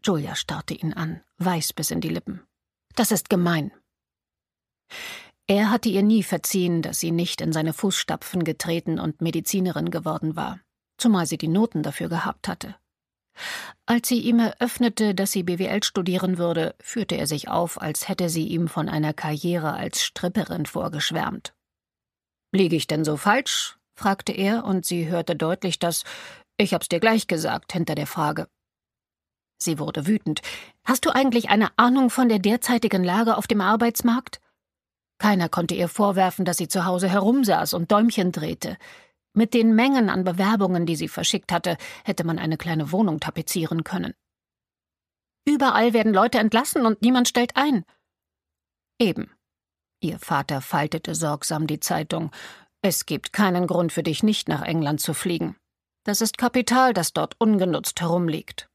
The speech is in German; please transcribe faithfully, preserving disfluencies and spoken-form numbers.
Julia starrte ihn an, weiß bis in die Lippen. »Das ist gemein.« Er hatte ihr nie verziehen, dass sie nicht in seine Fußstapfen getreten und Medizinerin geworden war, zumal sie die Noten dafür gehabt hatte. Als sie ihm eröffnete, dass sie B W L studieren würde, führte er sich auf, als hätte sie ihm von einer Karriere als Stripperin vorgeschwärmt. »Liege ich denn so falsch?« fragte er, und sie hörte deutlich das »Ich hab's dir gleich gesagt« hinter der Frage. Sie wurde wütend. »Hast du eigentlich eine Ahnung von der derzeitigen Lage auf dem Arbeitsmarkt?« Keiner konnte ihr vorwerfen, dass sie zu Hause herumsaß und Däumchen drehte. Mit den Mengen an Bewerbungen, die sie verschickt hatte, hätte man eine kleine Wohnung tapezieren können. »Überall werden Leute entlassen und niemand stellt ein.« »Eben.« Ihr Vater faltete sorgsam die Zeitung. »Es gibt keinen Grund für dich, nicht nach England zu fliegen. Das ist Kapital, das dort ungenutzt herumliegt.«